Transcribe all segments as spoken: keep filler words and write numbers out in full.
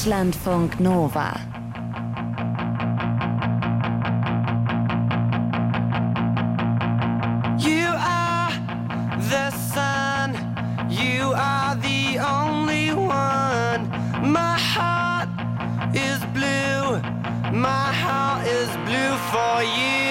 Deutschlandfunk Nova. You are the sun, you are the only one. My heart is blue, my heart is blue for you.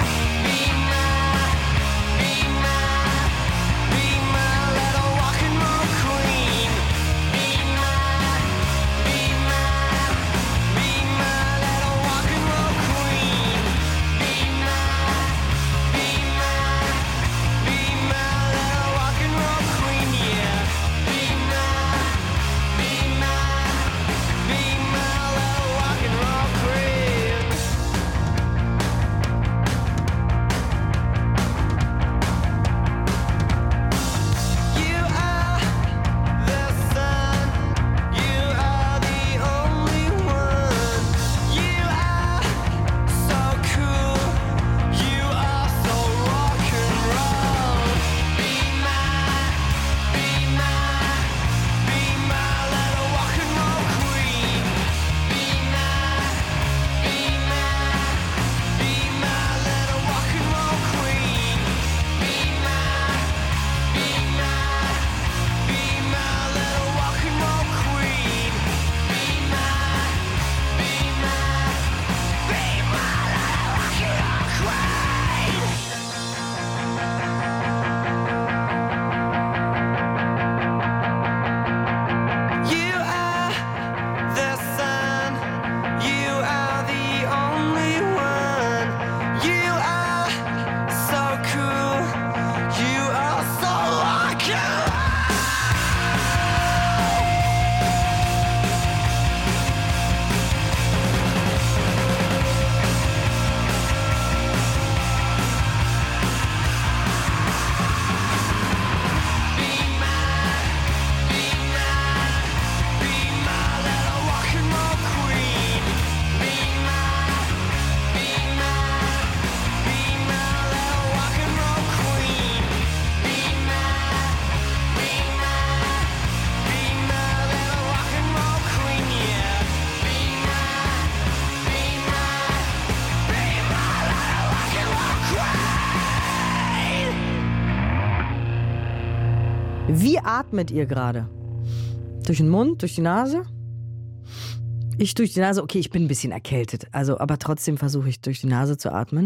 Wie atmet ihr gerade? Durch den Mund, durch die Nase? Ich durch die Nase, okay, ich bin ein bisschen erkältet, also, aber trotzdem versuche ich durch die Nase zu atmen.